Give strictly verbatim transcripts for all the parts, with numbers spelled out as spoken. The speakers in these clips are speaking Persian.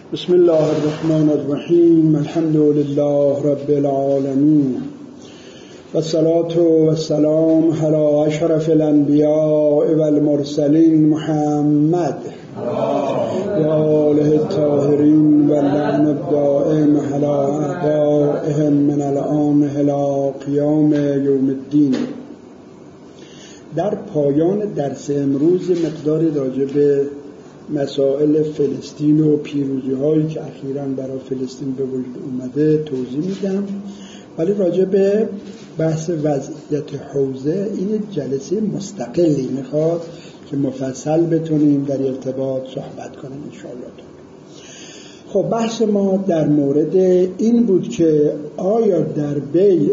بسم الله الرحمن الرحیم. الحمد لله رب العالمین و الصلاة و السلام علی اشرف الانبیاء و المرسلین محمد و آله الطاهرین و اللعن الدائم علی اعدائهم من الآن الی قیام یوم الدین. در پایان درس امروز مقداری راجع به مسائل فلسطین و پیروزی هایی که اخیراً برای فلسطین به وجود اومده توضیح میدم، ولی راجع به بحث وضعیت حوزه این جلسه مستقلی میخواد که مفصل بتونیم در ارتباط صحبت کنیم انشاءالله. خب بحث ما در مورد این بود که آیا در بیع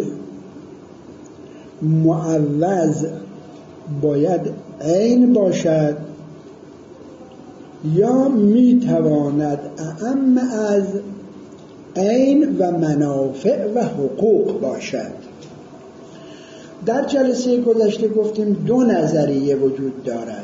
معوض باید عین باشد یا میتواند اعم از عین و منافع و حقوق باشد. در جلسه گذشته گفتیم دو نظریه وجود دارد.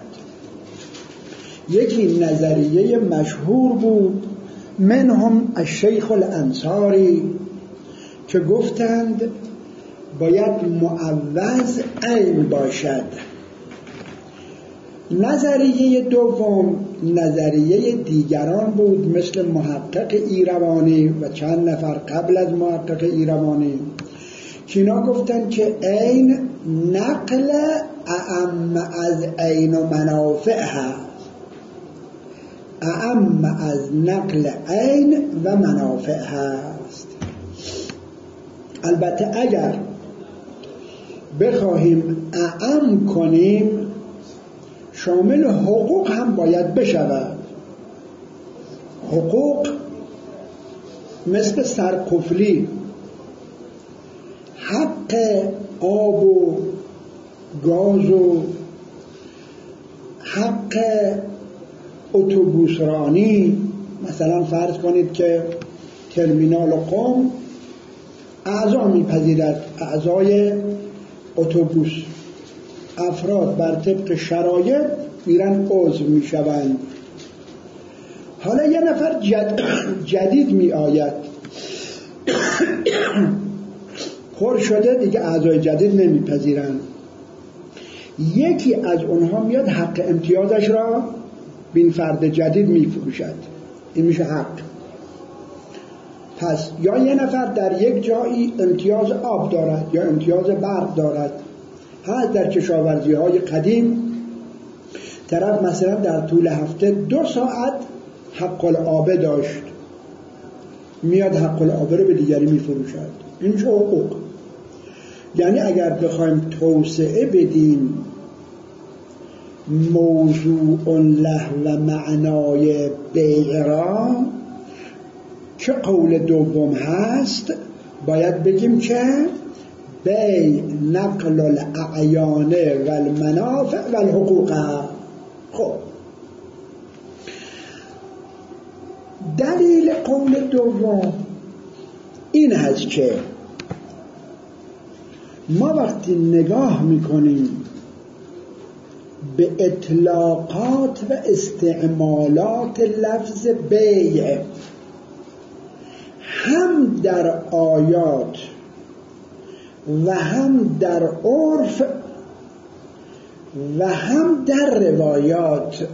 یکی نظریه مشهور بود، منهم الشیخ الانصاری، که گفتند باید معوض عین باشد. نظریه دوم نظریه دیگران بود، مثل محقق ایروانی و چند نفر قبل از محقق ایروانی، که اینا گفتن که عین نقل اعم از عین و منافع هست، اعم از نقل عین و منافع هست. البته اگر بخواهیم اعم کنیم شامل حقوق هم باید بشود. حقوق مثل سرقفلی، حق آب و گاز و حق اتوبوس رانی. مثلا فرض کنید که ترمینال قم اعضا میپذیرد، اعضای اتوبوس، افراد بر طبق شرایط میرن عضو میشوند. حالا یه نفر جد... جدید می آید پر شده دیگه، اعضای جدید نمیپذیرن. یکی از اونها میاد حق امتیازش را بین فرد جدید میفروشد، این میشه حق. پس یا یه نفر در یک جایی امتیاز آب دارد یا امتیاز برق دارد. هست در کشاورزی های قدیم طرف مثلا در طول هفته دو ساعت حق الآبه داشت، میاد حق الآبه رو به دیگری میفروشد. این چه حقوق؟ یعنی اگر بخوایم توسعه بدیم موضوع له و معنای بیع را که قول دوم هست، باید بگیم که بیع نقل الاعیان و المنافع و الحقوق. خب دلیل قول دوم این هست که ما وقتی نگاه میکنیم به اطلاقات و استعمالات لفظ بیع هم در آیات و هم در عرف و هم در روایات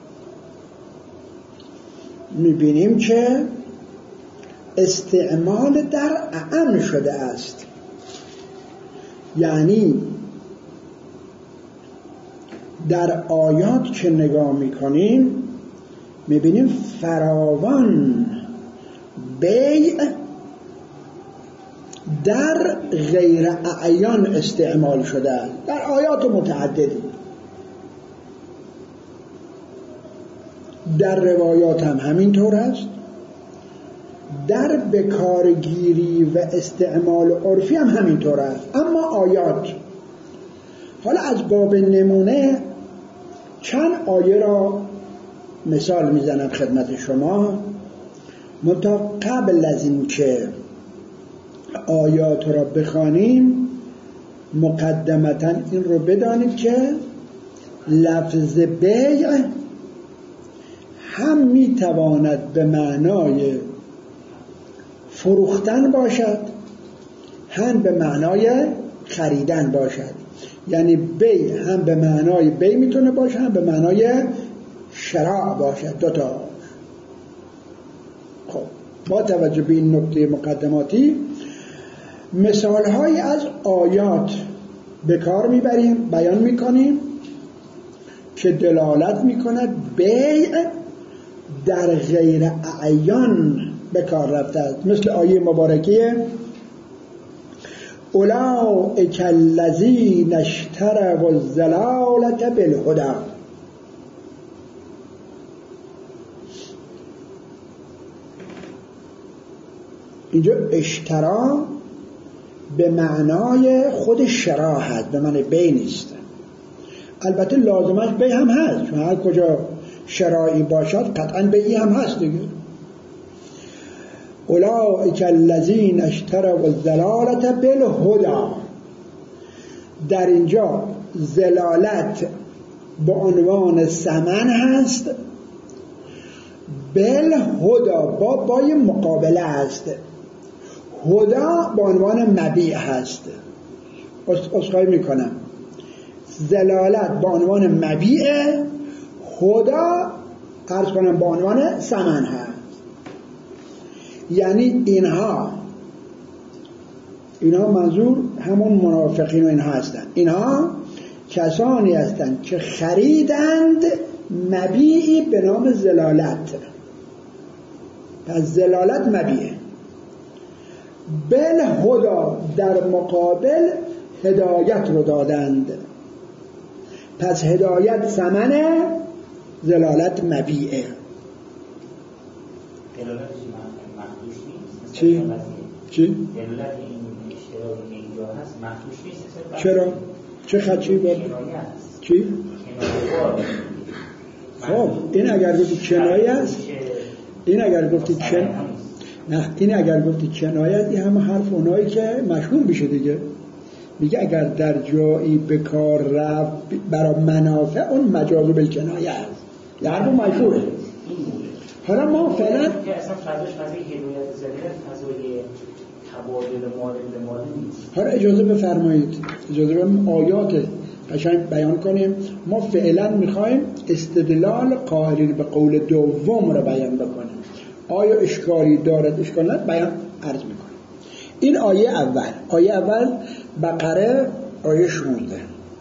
میبینیم که استعمال در اعم شده است. یعنی در آیات که نگاه میکنیم میبینیم فراوان بیع در غیر اعیان استعمال شده در آیات متعددی. در روایات هم همینطور است، در بکارگیری و استعمال عرفی هم همینطور است. اما آیات، حالا از باب نمونه چند آیه را مثال میزنم خدمت شما، منتها قبل از این که آیات را بخوانیم مقدمتا این رو بدانید که لفظ بیع هم میتواند به معنای فروختن باشد، هم به معنای خریدن باشد. یعنی بی هم به معنای بی میتونه باشه، هم به معنای شراء باشد، دوتا. خب با توجه به این نکته مقدماتی مثال های از آیات به کار میبریم، بیان میکنیم که دلالت میکند بیع در غیر اعیان به کار رفته است. مثل آیه مبارکه اولئک الذین اشتروا الضلالة بالهدی. اینجا اشترا به معنای خود شرا هست، به معنی بی نیست. البته لازمش بی هم هست، چون هر کجا شرایی باشد قطعا بی هم هست دیگه. اولئک الذین اشتروا الضلالة بالهدی. در اینجا ضلالت به عنوان ثمن هست، بالهدی با بای مقابله است. هدا به عنوان مبیع هست. اسخای میکنم، ضلالت به عنوان مبیع، هدا عرض کنم به عنوان ثمن هست. یعنی اینها اینها منظور همون منافقین و اینها هستند. اینها کسانی هستند که خریدند مبیعی به نام ضلالت. پس ضلالت مبیعه. بالهدا در مقابل هدایت رو دادند. پس هدایت ثمنه، ضلالت مبیعه. چی؟ چی؟ دلالت این اشتراک که اینجا هست مخدوش نیست. چرا؟ چه خدشی بود؟ چی؟ خب این اگر گفتی کنایه است، این اگر گفتی کن نه این اگر گفتی کنایه است، این همه حرف اونایی که مشهور میشه دیگه. میگه اگر در جایی به کار رفت برای منافع، اون مجاز بالکنایه است. یه حرف مشهوره. حالا ما فعلا که اصلا فضاش فضای هدایت ضلالت فضای تبادل مال به مال نیست. حالا اجازه بفرمایید، اجازه بدیم آیات قشنگ بیان کنیم. ما فعلا میخوایم استدلال قائلین به قول دوم رو بیان بکنیم. آیا اشکالی دارد اشکال ندارد بیان عرض میکنیم. این آیه اول، آیه اول بقره آیه شانزده.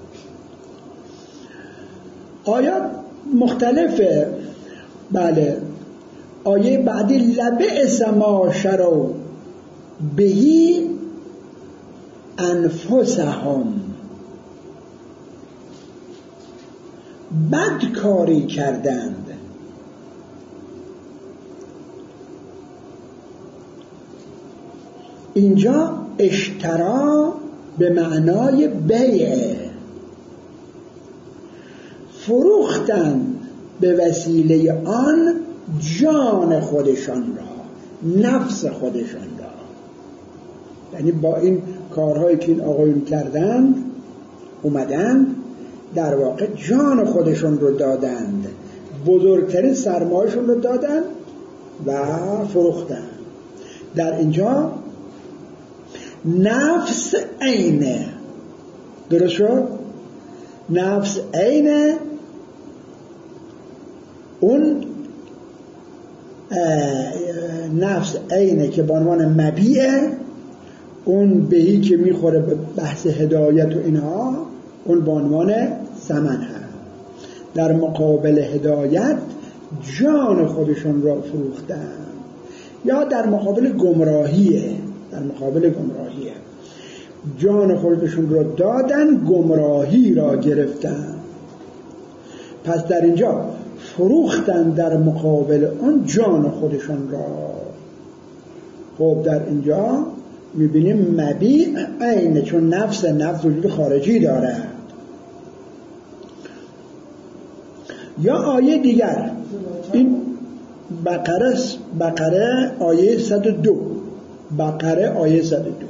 آیات مختلفه. بله آیه بعدی لبئس ما شروا بهی انفسهم، بد کاری کردند. اینجا اشترا به معنای بیع، فروختن به وسیله آن جان خودشان را، نفس خودشان را. یعنی با این کارهایی که این آقایون کردند اومدند در واقع جان خودشون رو دادند، بزرگترین سرمایه‌شون رو دادند و فروختند. در اینجا نفس عینه، درست شد؟ نفس عینه، اون نفس عینه که به عنوان مبیعه، اون بهی که میخوره به بحث هدایت و اینها، اون به عنوان ثمن هست. در مقابل هدایت جان خودشون را فروختن، یا در مقابل گمراهیه، در مقابل گمراهیه جان خودشون را دادن، گمراهی را گرفتن. پس در اینجا فروختن در مقابل اون جان خودشون را. خب در اینجا میبینیم مبیع عینه، چون نفس نفس وجود خارجی داره. یا آیه دیگر، این بقره بقره آیه صد و دو، بقره آیه صد و دو.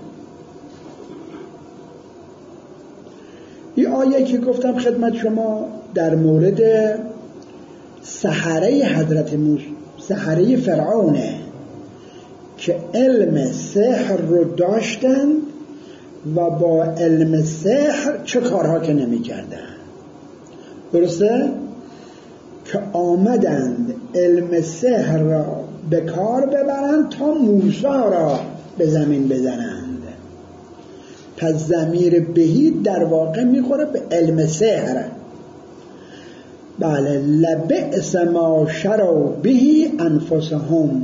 این آیه که گفتم خدمت شما در مورد سحره حضرت موسی، سحره فرعونه که علم سحر رو داشتند و با علم سحر چه کارها که نمی کردن. درسته؟ که آمدند علم سحر را به کار ببرند تا موسی را به زمین بزنند. پس ضمیر بهی در واقع میخوره به علم سحر. بله، لبئس ما شروا به انفسهم،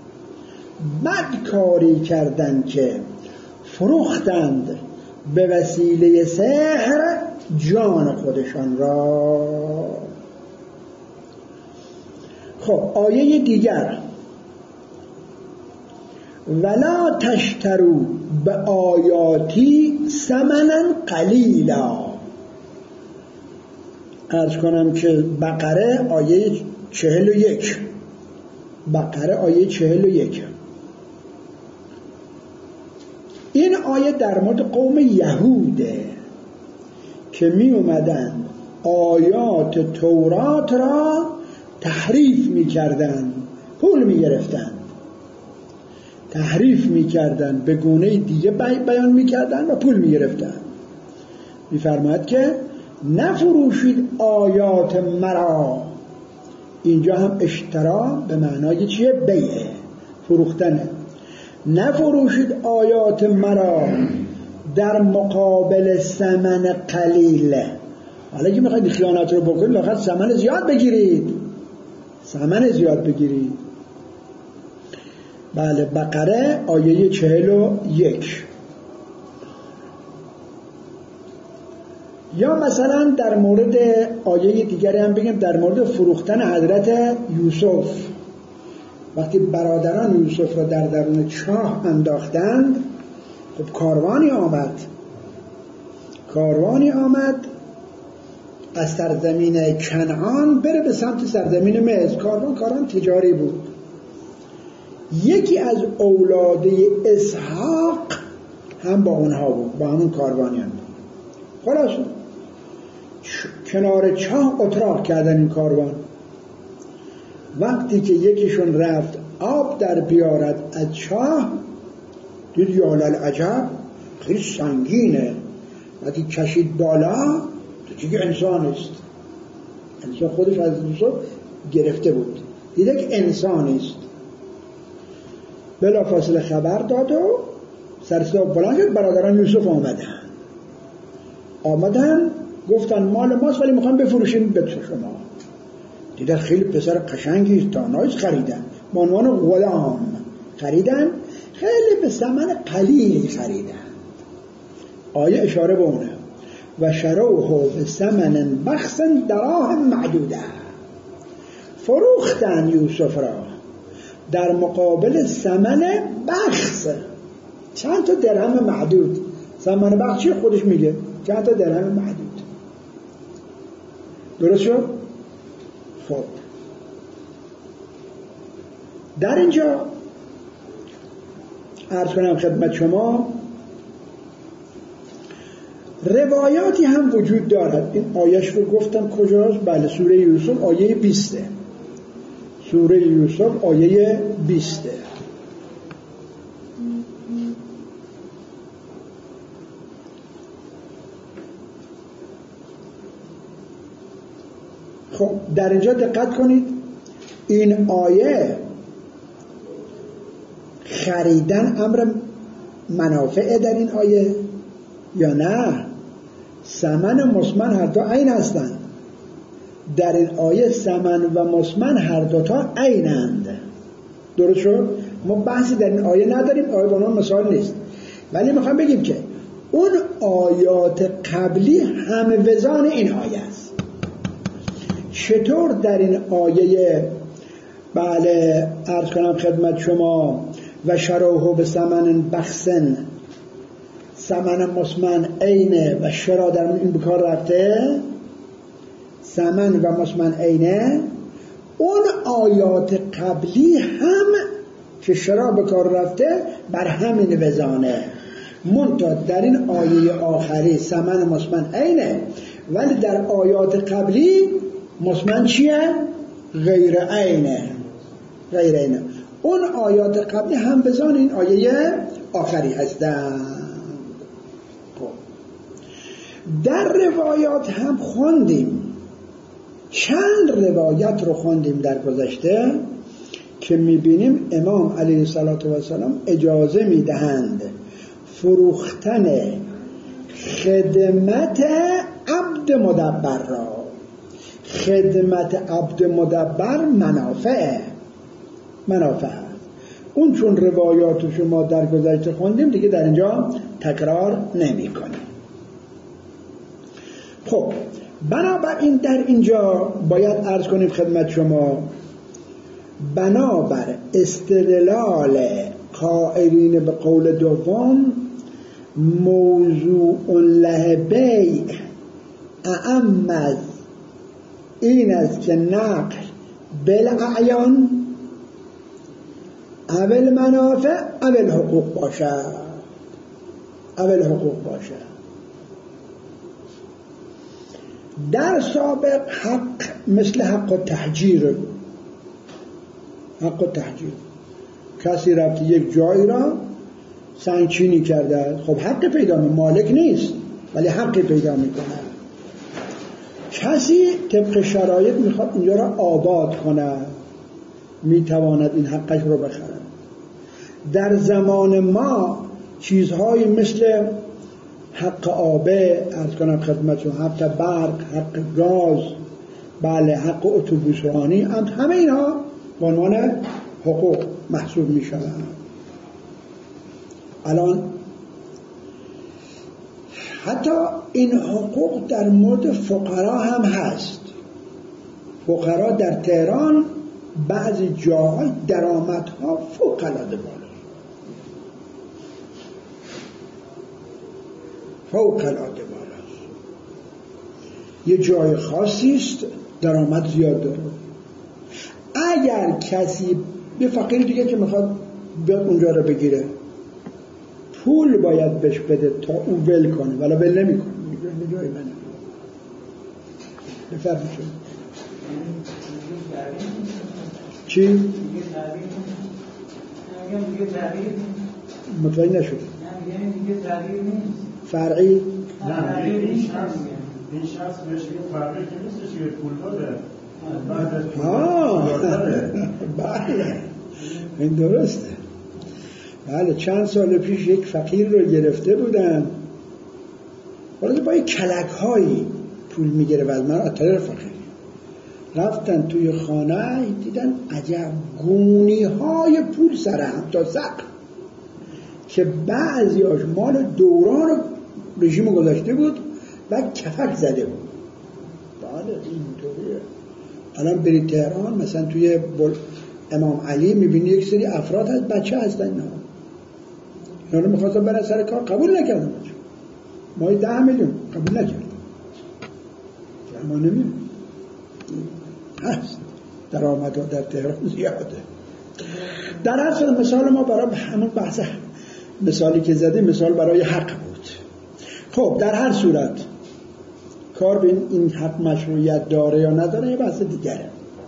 بد کاری کردند که فروختند به وسیله سحر جان خودشان را. خب آیه دیگر، ولا تشتروا به آیاتی ثمنا قلیلا. عرض کنم که بقره آیه چهل و یک، بقره آیه چهل و یک. این آیه در مورد قوم یهوده که می اومدن آیات تورات را تحریف می کردن، پول می گرفتن، تحریف می کردن، به گونه دیگه بیان می کردن و پول می گرفتن. می فرماید که نفروشید آیات مرا. اینجا هم اشترا به معنای چیه؟ بیعه، فروختنه. نفروشید آیات مرا در مقابل ثمن قلیل. حالا که میخواید خیانت رو بکنید لااقل ثمن زیاد بگیرید، ثمن زیاد بگیرید. بله، بقره آیه چهل و یک. یا مثلا در مورد آیه دیگری هم بگیم، در مورد فروختن حضرت یوسف. وقتی برادران یوسف را در درون چاه انداختند، خب کاروانی آمد کاروانی آمد از سرزمین کنعان بره به سمت سرزمین مصر. کاروان کاروان تجاری بود. یکی از اولاد اسحاق هم با اونها بود، با همون کاروانی هم. خلاص کنار چاه اتراق کردن این کاروان. وقتی که یکیشون رفت آب در بیارد از چاه، دید یا للعجب خیلی سنگینه. وقتی کشید بالا دیگه انسان است. انسان خودش از یوسف گرفته بود، دیده که انسان است. بلا فاصله خبر داد و سرصدا بلند شد. برادران یوسف آمدن آمدن گفتن مال ماست ولی میخوام بفروشیم به شما. دیدن خیلی پسر قشنگی تانایز خریدن، به عنوان غلام خریدن، خیلی به ثمن قلیلی خریدن. آیه اشاره به اونه، و شروه به ثمن بخس دراهم معدوده. فروختن یوسف را در مقابل ثمن بخس، چند تا درهم معدود. ثمن بخس چی خودش میگه؟ چند تا درهم معدود. درست شد؟ خب در اینجا عرض کنم خدمت شما روایاتی هم وجود دارد. این آیش رو گفتم کجاست؟ بله، سوره یوسف آیه بیسته. سوره یوسف آیه بیسته. خب در اینجا دقت کنید، این آیه خریدن امر منافعه در این آیه یا نه؟ ثمن مسمن هر دو عین هستند. در این آیه ثمن و مسمن هر دو تا عینند. درست شد؟ ما بحثی در این آیه نداریم، آیه با مثال نیست، ولی میخوام بگیم که اون آیات قبلی همه وزان این آیه است. چطور در این آیه بله عرض کنم خدمت شما و شروه به ثمن بخسن، ثمن مسمن عینه و شرا در این بکار رفته، ثمن و مسمن عینه. اون آیات قبلی هم که شرا بکار رفته بر همین وزانه، منتها در این آیه آخری ثمن مسمن عینه، ولی در آیات قبلی مسمن چیه؟ غیر عینه غیر عینه. اون آیات قبلی هم بزن این آیه آخری هستند. خب در روایات هم خوندیم، چند روایت رو خوندیم در گذشته که میبینیم امام علیه السلام اجازه میدهند فروختن خدمت عبد مدبر را. خدمت عبد مدبر منافع منافع اون چون روایات شما در گذشته خوندیم دیگه در اینجا تکرار نمی کنیم. خب بنابراین در اینجا باید عرض کنیم خدمت شما، بنابر استدلال قائلین به قول دوم موضوع له بیع اعم از این است که نقل بالاعیان اول منافع اول حقوق باشد اول حقوق باشد. در سابق حق مثل حق التحجیر، حق التحجیر کسی رفت یک جایی را سنگچینی کرده، خب حق پیدا می، مالک نیست ولی حق پیدا میکنه. کسی طبق شرایط میخواد اونجا را آباد کنه، میتواند این حقش رو بخره. در زمان ما چیزهایی مثل حق آبه، ارز کنم خدمتتون، حق برق، حق گاز، بله حق اتوبوس رانی، همه اینها به عنوان حقوق محسوب می شوند. الان حتی این حقوق در مورد فقرا هم هست. فقرا در تهران بعضی جاهای درآمدها فوق العاده بالا، فوق العاده بالا. یه جای خاصی است درآمد زیاد داره. اگر کسی به فقیر دیگه که میخواد بیاد اونجا رو بگیره، پول باید بهش بده تا او ول کنه، ولی ول نمی کنه. میگه جای منه. بفرمایید. چی؟ متوجه نشد. فرعی؟ نه این شخص این شخص بهش یه فرقی که نیستش، یه پول داره بعد از پول بله این درسته. بله چند سال پیش یک فقیر رو گرفته بودن، ولی با یک کلک هایی پول میگیره و از من اتر فقیر رفتن توی خانه دیدن عجب گونی های پول سر هم تا سقف که بعضیاش مال دوران رژیم گذاشته بود و کفک زده بود. بله اینطوریه. الان بری تهران مثلا توی امام علی میبینی یک سری افراد هست بچه هستن، نه اینا رو میخواستن برن سر کار، قبول نکردن بچه مایی ده میلیون قبول نکردن. ما نمیدونیم هست درآمدها در تهران زیاده. در اصل مثال ما برای همون بحث مثالی که زدیم مثال برای حق بود. خب در هر صورت کار به این حق مشروعیت داره یا نداره یه بحث دیگره،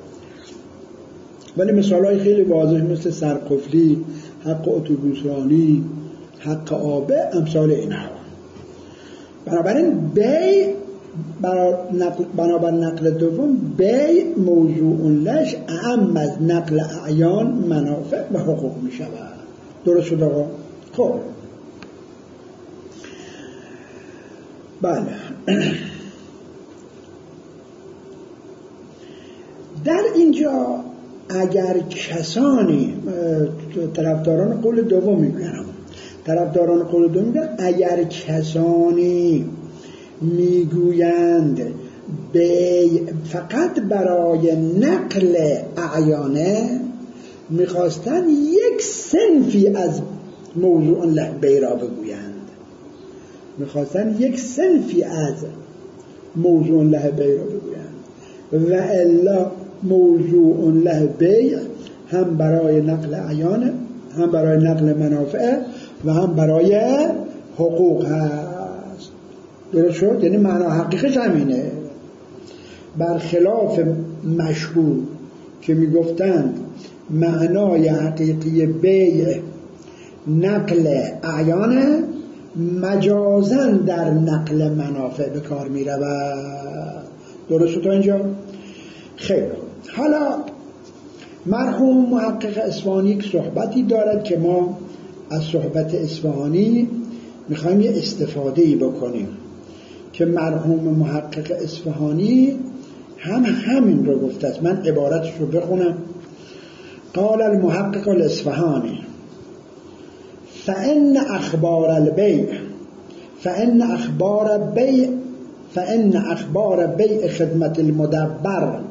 ولی مثالهای خیلی واضح مثل سرقفلی، حق اتوبوسرانی، حق آبه، امثال اینها. بنابراین بی بنابر نقل دوم بی موضوع لش اعم از نقل اعیان منافع و حقوق می شود. درست شد آقا؟ خب بله در اینجا اگر کسانی طرفداران قول دوم میگن طرفداران قول دوم میگن اگر کسانی میگویند بی فقط برای نقل اعیانه، میخواستن یک صنفی از موضوع له بی را بگویند، میخواستن یک صنفی از موضوع له بی را بگویند و الا موضوع له بی هم برای نقل اعیان، هم برای نقل منافع و هم برای حقوق هست. درست شد؟ یعنی معنا حقیقش همینه. برخلاف مشهور که میگفتند معنای حقیقی بیع نقل اعیان، مجازن در نقل منافع به کار می رود. درسته تا اینجا؟ خیر. حالا مرحوم محقق اصفهانی یک صحبتی دارد که ما از صحبت اصفهانی میخوایم یه استفاده‌ای بکنیم که مرحوم محقق اصفهانی هم همین رو گفته است. من عبارتش رو بخونم. قال المحقق الاصفهانی فإن أخبار البيع فإن أخبار بيع فإن أخبار بيع خدمة المدبر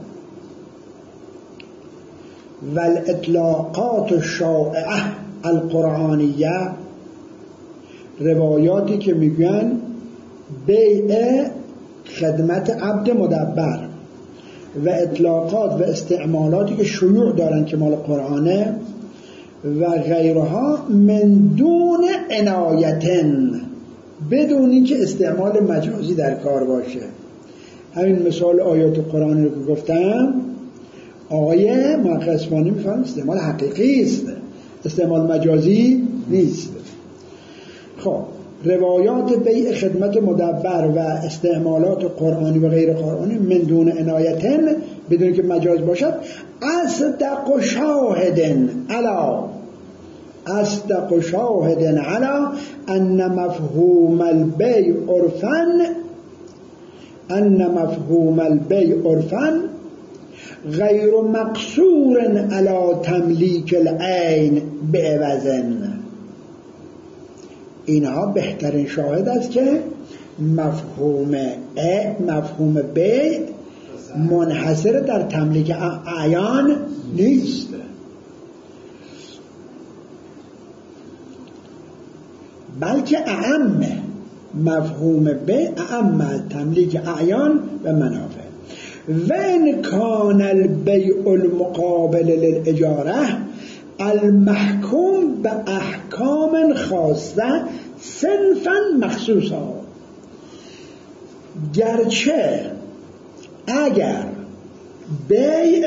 والإطلاقات الشائعة القرآنیه، روایاتی که میگن بیع خدمت عبد مدبر و اطلاقات و استعمالاتی که شیوع دارن که مال قرآنه و غیرها، من دون عنایتن، بدون اینکه استعمال مجازی در کار باشه. همین مثال آیات قرآنی رو که گفتم، آیه محقق اصفهانی میفهمن استعمال حقیقی است، استعمال مجازی نیست. خب روایات بیع خدمت مدبر و استعمالات قرآنی و غیر قرآنی من دون عنایتن، بدون که مجاز باشد، اصدق شاهدن علا اصدق شاهدن علا ان مفهوم البیع عرفا ان مفهوم البیع عرفا غیر مقصور علی تملیک العین بعوضن. اینها بهترین شاهد است که مفهوم ا مفهوم بیع منحصر در تملیک اعیان نیست، بلکه اعم مفهوم بیع اعم از تملیک اعیان و منافع. و ان کان البیع المقابل للاجاره المحکوم به احکام خاصه صنفا مخصوصا، گرچه اگر بیع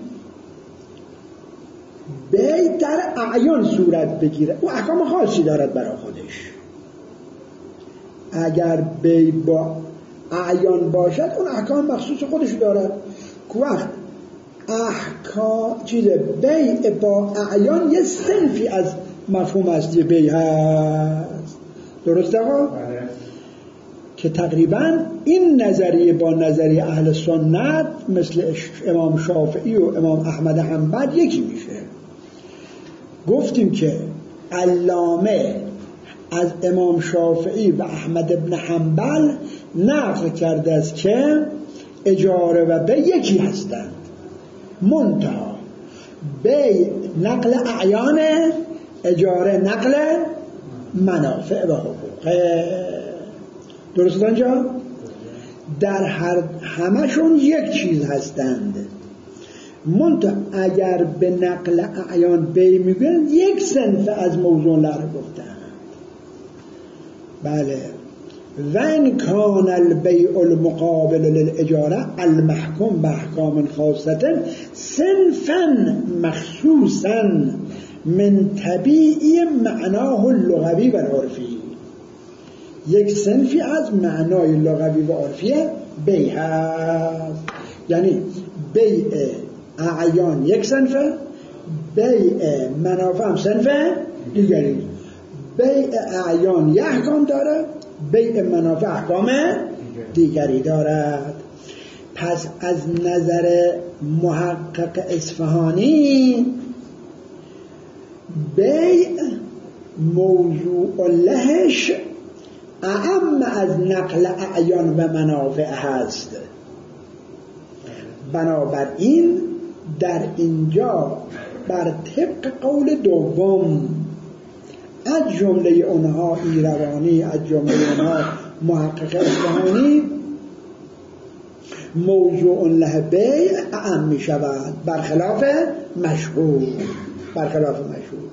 بیع در اعیان صورت بگیره او احکام خاصی دارد برای خودش. اگر بیع با اعیان باشد اون احکام مخصوص خودش دارد. که وقت احکام چیزه بیع با اعیان یه صنفی از مفهوم اصلی بیع هست. درسته ها؟ که تقریبا این نظریه با نظریه اهل سنت مثل امام شافعی و امام احمد حنبل یکی میشه. گفتیم که علامه از امام شافعی و احمد ابن حنبل نقل کرده است که اجاره و بیع یکی هستند، منتها بیع نقل اعیان، اجاره نقل منافع و حقوق. درست آنجا؟ در هر همشون یک چیز هستند، منتها اگر به نقل اعیان بیع میگن یک صنف از موضوع لر گفتند. بله. و ان کان البیع المقابل للاجاره المحکوم به احکام خاصه صنفا مخصوصا من طبیعی معناه اللغوی و عرفی، یک صنفی از معنای لغوی و عرفی بیع هست. یعنی بیع اعیان یک صنفه، بیع منافع هم صنف دیگری. بیع اعیان یک احکام داره، بیع منافع احکام دیگری دارد. پس از نظر محقق اصفهانی بیع موضوع لهش اعم از نقل اعیان و منافع هست. بنابراین در اینجا بر طبق قول دوم از جمله اونها ایروانی، از جمله اونها محقق اصفهانی، موضوع له بیع اعم می شود برخلاف مشهور. برخلاف مشهور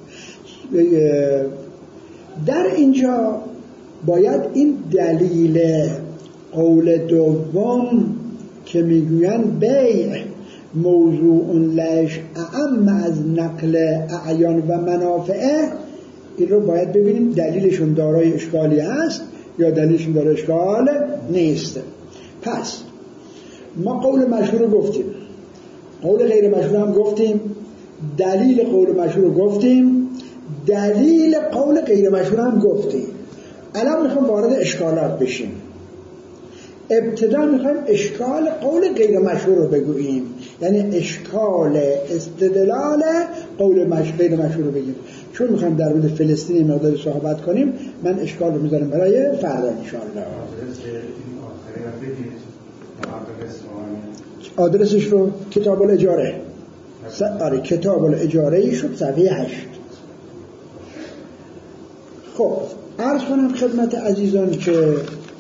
در اینجا باید این دلیل قول دوم که میگوین بیع موضوع لش اعم از نقل اعیان و منافعه، این رو باید ببینیم دلیلشون دارای اشکالی هست یا دلیلشون دارای اشکال نیست. پس ما قول مشهور رو گفتیم، قول غیر مشهور هم گفتیم، دلیل قول مشهور رو گفتیم، دلیل قول غیر مشهور هم گفتیم. الان میخوام وارد اشکالات بشیم. ابتدا میخوایم اشکال قول غیر مشهور رو بگوییم، یعنی اشکال استدلال قول مشهور غیر مشهور رو بگیم. چون میخوایم در مورد فلسطین مقداری صحبت کنیم، من اشکال رو میذارم برای فردا ان شاء الله. آدرسش رو کتاب الاجاره، آره کتاب الاجاره شد صفحه هشت. خب عرض کنم خدمت عزیزان که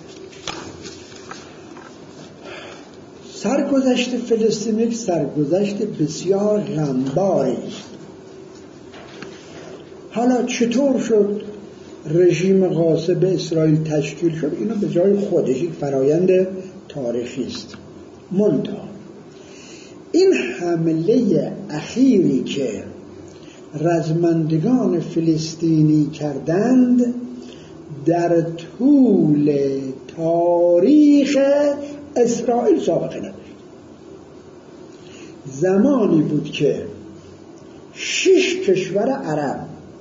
سرگذشت فلسطین یک سرگذشت بسیار غمباری است. حالا چطور شد رژیم غاصب اسرائیل تشکیل شد؟ اینو به جای خودش یک فرایند تاریخی است. منتها این حمله اخیری که رزمندگان فلسطینی کردند در طول تاریخ اسرائیل سابقه نداشت. زمانی بود که شش کشور عرب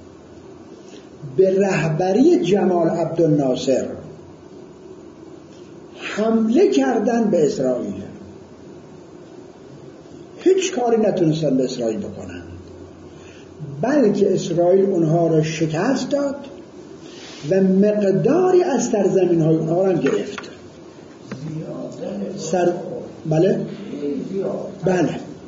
به رهبری جمال عبدالناصر حمله کردن به اسرائیل، هیچ کاری نتونستن به اسرائیل بکنن، بلکه اسرائیل اونها را شکست داد و مقداری از سرزمین های اونها را گرفت. سر بله بله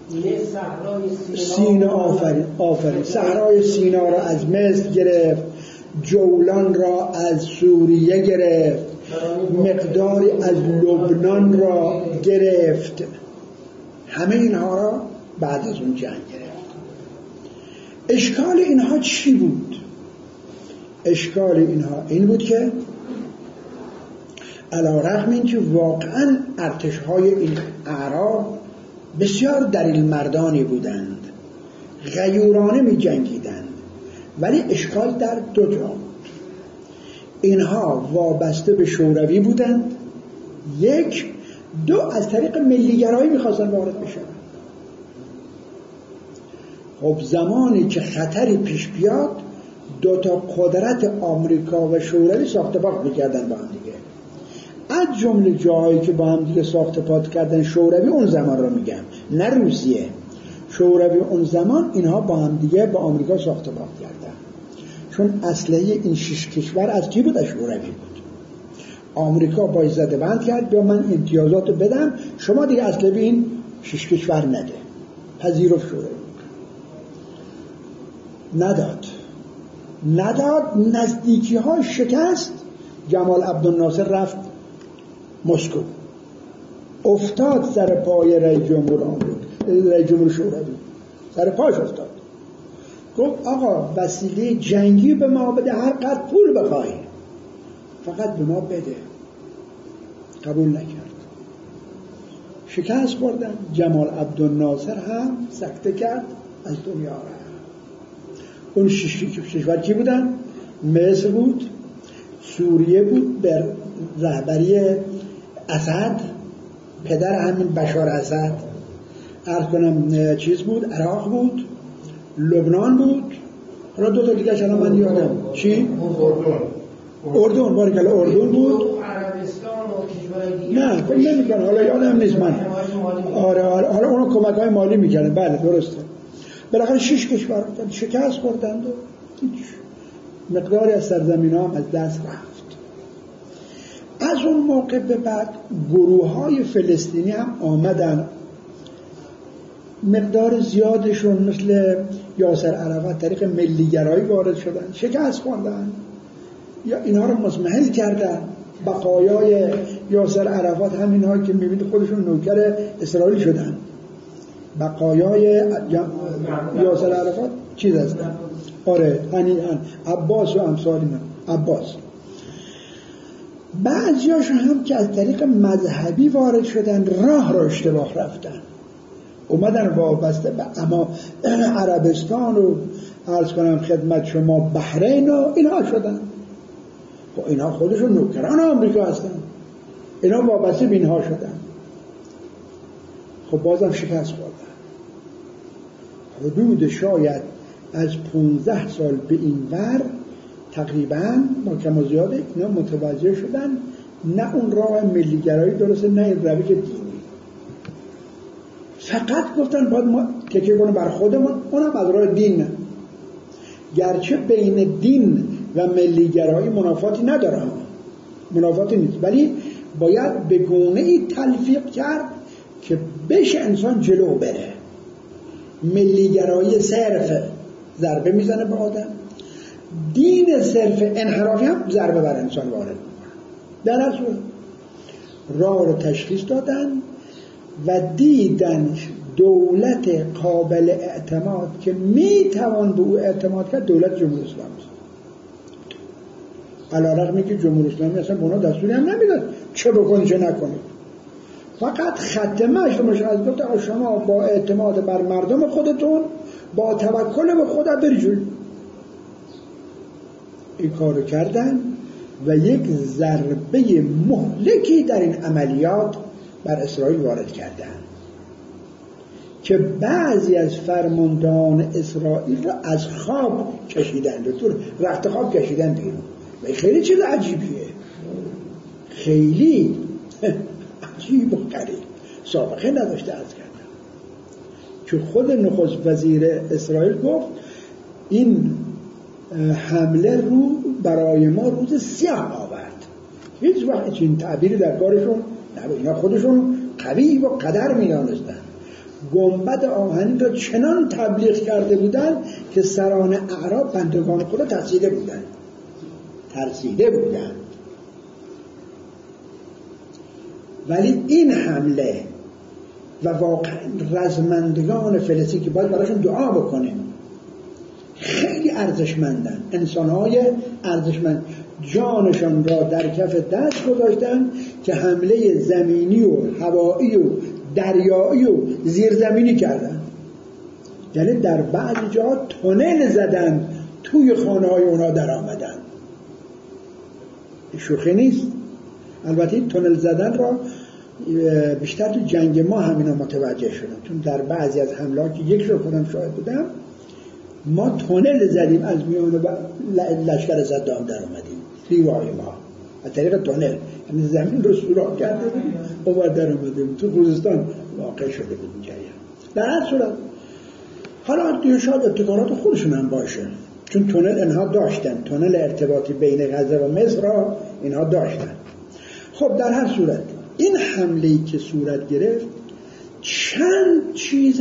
سینا آفرین آفرین صحرای سینا را از مصر گرفت، جولان را از سوریه گرفت، مقداری از لبنان را گرفت. همه اینها را بعد از اون جنگ گرفت. اشکال اینها چی بود؟ اشکال اینها این بود که علی‌رغم اینکه واقعا ارتش‌های این اعراب بسیار دلیل مردانی بودند، غیورانه می جنگیدند، ولی اشکال در دو جا بود. اینها وابسته به شوروی بودند، یک، دو از طریق ملیگرایی میخواستن وارد بشن. خب زمانی که خطری پیش بیاد، دو تا قدرت آمریکا و شوروی ساخت پاک میکردن با هم دیگه. از جمله جاهایی که با هم دیگه ساخت پاک کردن شوروی اون زمان رو میگم، نه روسیه، شوروی اون زمان اینها با هم دیگه با آمریکا ساخت پاک کردن. چون اسلحه این شش کشور از کی بود؟ از شوروی بود. آمریکا با زده بند کرد بیا من امتیازات بدم، شما دیگه اسلحه به این شش کشور نده. پذیرفت شوروی نداد نداد نزدیکی ها شکست. جمال عبدالناصر رفت مسکو، افتاد سر پای رئیس جمهور آمریکا، رئیس جمهور شوروی سر پاش افتاد. گفت آقا وسیله جنگی به ما بده، هر قدر پول بخوای فقط به ما بده. قبول نکرد، شکست خوردن. جمال عبدالناصر هم سکته کرد، از دنیا رفت. اون شش کشور کی بودن؟ مصر بود، سوریه بود به رهبری اسد، پدر همین بشار اسد، عرض کنم چیز بود، عراق بود، لبنان بود، حالا دو تا دیگه چرا من یادم چی؟ اردن. اردن بارکلا اردن بود. نه فکر نمی‌کنم، حالا یادم نیست من. آره حالا اونو کمک‌های مالی می‌کردن. بله درسته. بالاخره شش کشور بودن، شکست خوردند و هیچ مقداری از سرزمین‌ها هم از دست رفت. از اون موقع به بعد گروه‌های فلسطینی هم آمدن، مقدار زیادشون مثل یاسر عرفات طریق ملیگرایی وارد شدن، شکست خوردن یا اینها رو مزمحل کردن. بقایای یاسر عرفات همینها که میبینید خودشون نوکر اسرائیل شدن. بقایای یاسر عرفات چیز هستن؟ آره هنیان عباس و امثال اینا. عباس بعضیاشون هم که از طریق مذهبی وارد شدن راه را اشتباه رفتن. اومدن وابسته به اما عربستان و عرض کنم خدمت شما بحرین و اینها شدن. خب اینها خودشون نوکران آمریکا هستن، اینا وابسته به اینها شدن. خب بازم شکست خوردن. حدود شاید از پونزده سال به این ور تقریبا ما کم و زیاده اینا متوجه شدن نه اون راه ملیگرایی درسته نه این روش دینی. فقط گفتن باید ما تکیه کنیم بر خودمون، اونم از راه دین نه. گرچه بین دین و ملیگرایی منافاتی نداره، منافاتی نیست، ولی باید به گونه‌ای تلفیق کرد که بشه انسان جلو بره. ملیگرایی صرف ضربه میزنه به آدم، دین صرف انحرافی هم ضربه بر انسان وارد میکنه. در اصل راه رو تشخیص دادن و دیدن دولت قابل اعتماد که میتوان به او اعتماد کرد دولت جمهوری اسلامی است. علی‌رغم اینکه جمهوری اسلامی اصلا به اونا دستوری هم نمیداد چه بکنید چه نکنید، فقط ختمش رو مشخص گفت شما با اعتماد بر مردم خودتون با توکل به خدا برید. این کارو کردن و یک ضربه مهلکی در این عملیات بر اسرائیل وارد کردن که بعضی از فرماندهان اسرائیل را از خواب کشیدن، تو رخت خواب کشیدن بیرون. و خیلی چیز عجیبیه، خیلی عجیب و غریب، سابقه نداشته عرض کردم. که خود نخست وزیر اسرائیل گفت این حمله رو برای ما روز سیاه آورد. هیچ وقت این تعبیری در کارشون نه، اینا خودشون قوی و قدر می‌دانستن. گنبد آهنین را چنان تبلیغ کرده بودن که سران اعراب بندگان خدا ترسیده بودن ترسیده بودن ولی این حمله و واقعا رزمندگان فلسطین که باید براشون دعا بکنیم، خیلی ارزشمندن، انسان‌های ارزشمند، جانشان را در کف دست گذاشتن که حمله زمینی و هوایی و دریایی و زیرزمینی کردن. یعنی در بعضی جا تونل زدن توی خانه‌های اونا در آمدن. شوخی نیست. البته این تونل زدن را بیشتر تو جنگ ما همینا متوجه شدن، چون در بعضی از حملات که یک رو خودم شاهد بودم، ما تونل زدیم از میان لشکر صدام در آمدیم، ریوهای ما از طریق تونل، یعنی زمین رو سوراخ کرده بودیم اومد در آمدیم. تو خوزستان واقع شده بود این جریان. در هر صورت حالا دیگه شاید ابتکارات خودشون هم باشه، چون تونل اینها داشتن، تونل ارتباطی بین غزه و مصر را اینها داشتن. خب در هر صورت این حمله‌ای که صورت گرفت چند چیز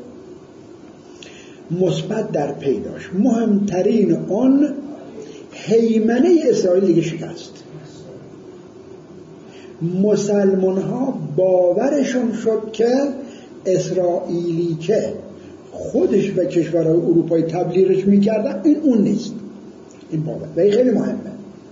مثبت در پی داشت. مهمترین آن هیمنه اسرائیل دیگه شکست. مسلمان ها باورشون شد که اسرائیلی که خودش و کشورهای اروپایی تبلیغش میکردن این اون نیست. این باور و این خیلی مهمه.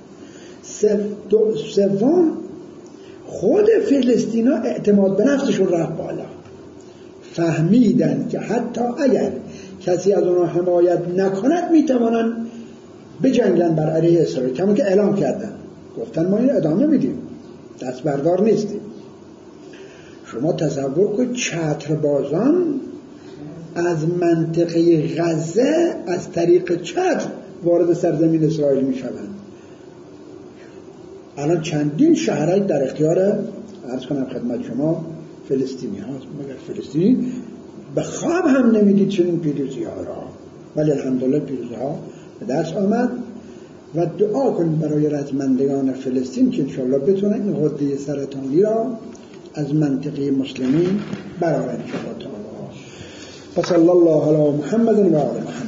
سوم خود فلسطینا اعتماد به نفسشون رفت بالا، فهمیدن که حتی اگر کسی از اونها حمایت نکند میتوانن بجنگن بر علیه اسرائیل، کما که اعلام کردن، گفتن ما این ادامه میدیم، دست بردار نیستیم. شما تصور کنید چتربازان از منطقه غزه از طریق چتر وارد سرزمین اسرائیل میشوند. الان چندین شهرک در اختیار عرض کنم خدمت شما فلسطینی هاست، مگر فلسطینی به خواب هم نمیدید چنین پیروزی ها را، ولی الحمدلله پیروزی ها به دست آمد و دعا کنید برای رزمندگان فلسطین که انشاءالله بتونن این غده سرطانی را از منطقه مسلمین برآورند. و صلی الله علی محمد و آل محمد.